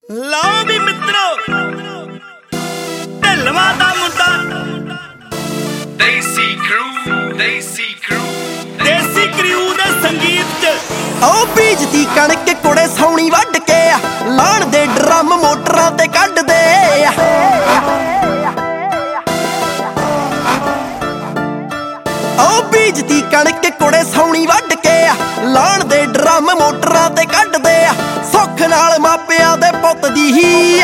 ਲਾਓ ਵੀ ਮਿੱਤਰੋ ਢਿਲਵਾ ਦਾ ਮੁੰਡਾ ਦੇਸੀ ਕਰੂ ਦੇ ਸੰਗੀਤ ਚ ਉਹ ਬੀਜਦੀ ਕਣਕ ਕੁੜੇ ਸੌਣੀ ਵੱਢ ਕੇ ਲਾਣ ਦੇ ਡਰਮ ਮੋਟਰਾਂ ਤੇ ਕੱਢਦੇ ਉਹ ਬੀਜਦੀ ਕਣਕ ਕੁੜੇ ਸੌਣੀ ਵੱਢ ਕੇ ਲਾਣ ਦੇ ਡਰਮ ਮੋਟਰਾਂ ਤੇ ਕੱਢਦੇ ਸੁੱਖ ਨਾਲ ਮਾਪਿਆਂ ਦੇ ਪੁੱਤ ਦੀ ਹੀ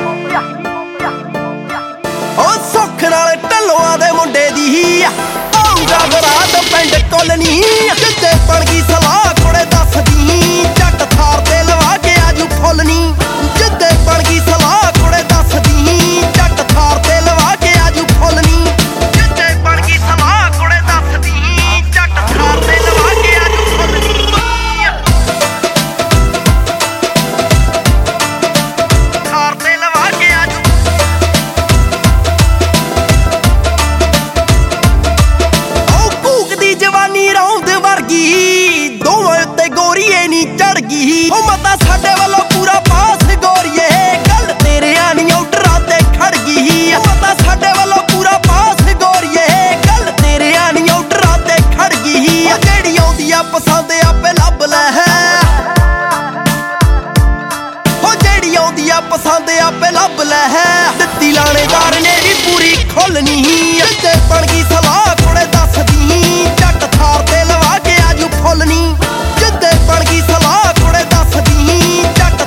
ਉਹ ਸੁੱਖ ਨਾਲ ਢੱਲੋਆਂ ਦੇ ਮੁੰਡੇ ਦੀ ਹੀ ਆਉਂਦਾ ਬਰਾਤ ਪਿੰਡ ਕੋਲਨੀ ਕਿਤੇ ਬਣ ਗਈ ਸਲਾਹ ਕੁੜੇ ਦੱਸਦੀ ਜੱਟ ਥਾਰ ਤੇ ਲਵਾ ਕੇ ਆਜੂ ਫੁੱਲਨੀ ਜਿੱਦੇ ਬਣ ਗਈ ਸਲਾਹ ਕੁੜੇ ਦੱਸਦੀ ਜੱਟ ਥਾਰ ਤੇ ਲਵਾ ਕੇ ਆਜੂ ਫੁੱਲਨੀ ਜਿੱਦੇ ਬਣ ਗਈ ਸਲਾਹ ਕੁੜੇ ਦੱਸਦੀ ਜੱਟ ਥਾਰ ਤੇ ਲਵਾ ਕੇ ਆਜੂ ਫੁੱਲਨੀ ਥਾਰ ਤੇ ਲਵਾ ਕੇ ਆਜੂ ਜਵਾਨੀ ਰੌਂਦ ਵਰਗੀ ਦੋਵਾਂ ਉੱਤੇ ਗੋਰੀਏ ਨੀ ਚੜ ਗਈ ਉਹ ਮਤਾ ਸਾਡੇ ਵੱਲੋਂ ਪੂਰਾ ਪਾਸ ਗੋਰੀਏ ਗੱਲ ਤੇਰਿਆਂ ਨੀ ਆਰਡਰਾਂ ਤੇ ਖੜ ਗਈ ਉਹ ਮਤਾ ਸਾਡੇ ਵੱਲੋਂ ਪੂਰਾ ਪਾਸ ਗੋਰੀਏ ਗੱਲ ਤੇਰਿਆਂ ਨੀ ਆਰਡਰਾਂ ਤੇ ਖੜ ਗਈ ਉਹ ਜਿਹੜੀ ਆਉਂਦੀ ਆ ਪਸੰਦ ਆਪੇ ਲੱਭ ਲੈ ਉਹ ਜਿਹੜੀ ਆਉਂਦੀ ਆ ਪਸੰਦ ਆਪੇ ਲੱਭ ਲੈ ਦਿੱਤੀ ਲਾਣੇਦਾਰ ਨੇ ਵੀ ਪੂਰੀ ਖੋਲਣੀ ਜਿੱਤੇ ਬਣ ਗਈ ਸਲਾਹ ਕੁੜੇ ਦੱਸਦੀ ਜੱਟ ਥਾਰ ਤੇ ਲਵਾ ਕੇ ਆਜੂ ਫੁੱਲਨੀ ਜਿੱਦੇ ਬਣ ਗਈ ਸਲਾਹ ਕੁੜੇ ਦੱਸਦੀ ਜੱਟ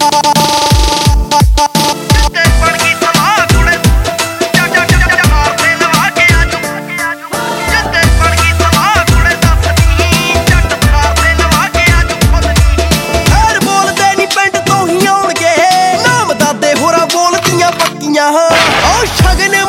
ਜਿੱਦੇ ਬਣ ਗਈ ਸਲਾਹ ਕੁੜੇ ਥਾਰ ਤੇ ਲਵਾ ਕੇ ਆਜੂ ਜਿੱਦੇ ਬਣ ਗਈ ਸਲਾਹ ਕੁੜੇ ਦੱਸਦੀ ਜੱਟ ਥਾਰ ਤੇ ਲਵਾ ਕੇ ਆਜੂ ਫੁੱਲਨੀ ਖੈਰ ਬੋਲਦੇ ਨੀ ਪਿੰਡ ਤੋਂ ਹੀ ਆਉਣਗੇ ਨਾਮ ਦਾਦੇ ਹੋਰਾਂ ਬੋਲਦੀਆਂ ਪੱਕੀਆਂ ਉਹ ਸ਼ਗਨ